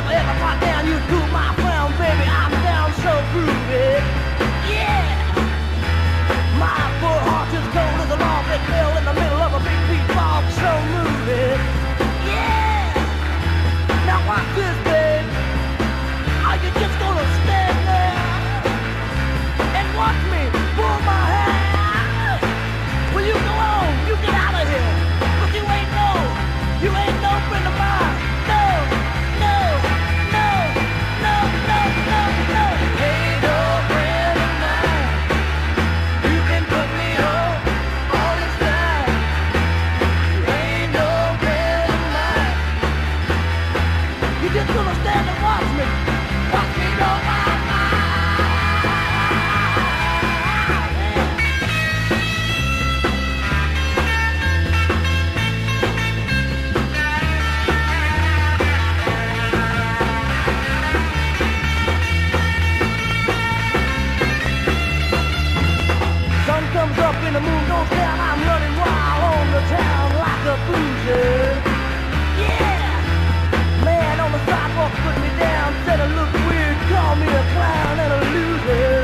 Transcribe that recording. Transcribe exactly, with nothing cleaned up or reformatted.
ever got down, you do my frown, baby. I'm down so groovy. Yeah. My poor heart is cold as a log that fell in the middle of a big beat fog, so moving. Yeah. Now watch this, babe. Are you just gonna stand there and watch me pull my hair? Will you go on? You get out of here. But you ain't no, you ain't no friend of mine. No, no, no, no, no, no, no. Ain't no friend of mine. You can put me on all this time. You ain't no friend of mine. You just gonna stand and watch me. Watch me go my mind. Sun comes up and the moon goes down. I'm running wild on the town like a bruiser. Yeah! Man on the sidewalk put me down, said I look weird, called me a clown and a loser.